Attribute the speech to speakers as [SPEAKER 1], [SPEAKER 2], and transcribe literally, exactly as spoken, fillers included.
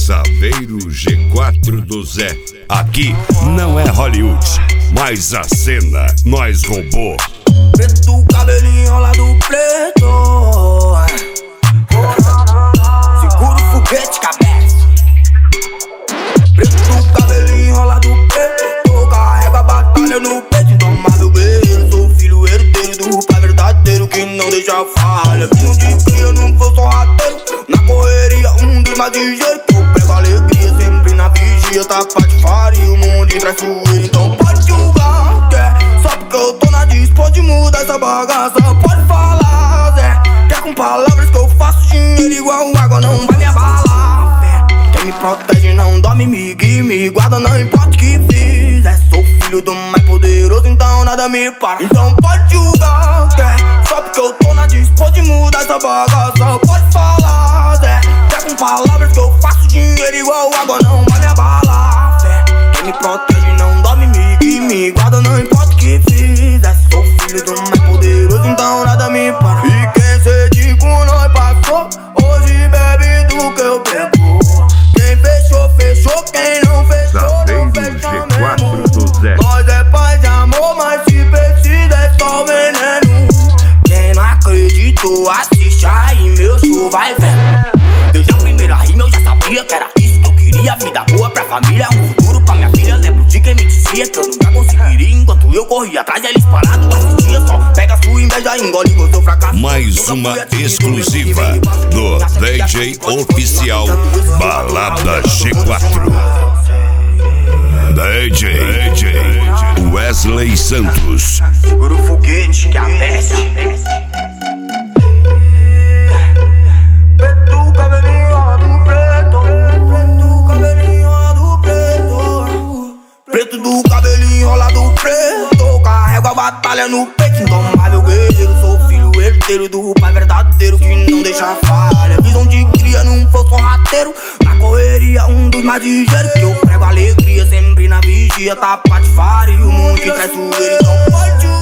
[SPEAKER 1] Saveiro G quatro do Zé. Aqui não é Hollywood, mas a cena nós roubou.
[SPEAKER 2] Preto, cabelinho enrolado preto. Segura o foguete, cabeça. Preto, cabelinho enrolado preto. Carrega a batalha no peito. Então, meu guerreiro, sou filho herdeiro do pai verdadeiro que não deixa falha. Filho de cria, não sou só rateiro. Na correria, um dos mais ligeiros. Eu prego alegria sempre na vigia. Tá patifaria, o mundo em traiçoeiro. Então pode julgar, quer. Só porque eu tô na dispo, pode mudar essa bagaça. Pode falar, Zé. Quer com palavras que eu faço dinheiro igual água, não vai me abalar, fé. Quem me protege não dorme, me guia, me guarda, não importa o que fizer. Sou filho do mais poderoso, então nada me para. Então pode julgar, quer. Só porque eu tô na dispo, pode mudar essa bagaça. Pode falar, Zé. Quer com palavras que eu faço dinheiro igual água, não vai me abalar, fé. Quem me protege não dorme, me guia, me guarda, não importa o que fizer. Sou filho do mais poderoso, então nada me para. E quem cede com nós passou, hoje bebe do que eu bebo. Quem fechou, fechou, quem não fechou, não fecha mesmo. Nós é paz e amor, mas se precisa é só veneno. Quem não acreditou, assiste aí, meu show vai vendo. Desde a primeira rima eu já sabia que era isso que eu queria. Vida boa pra família, um futuro pra minha filha. Lembro de quem me dizia que eu nunca conseguiria. Enquanto eu corria atrás, eles parados assistia. Só pega sua inveja, engole o seu fracasso.
[SPEAKER 1] Mais uma exclusiva do D J oficial Balada G quatro. D J, D J Wesley Santos.
[SPEAKER 2] Segura o foguete que a peça. Preto, cabelinho enrolado preto. Preto, cabelinho enrolado preto. Preto do cabelinho enrolado preto. Carrego a batalha no peito. Então, meu guerreiro, sou filho herdeiro do pai verdadeiro que não deixa falha. Visão de cria, não sou só rateiro. Na correria, um dos mais ligeiros. Que eu prego alegria sempre na vigia. Tá patifaria, o mundo de traiçoeiro. Então pode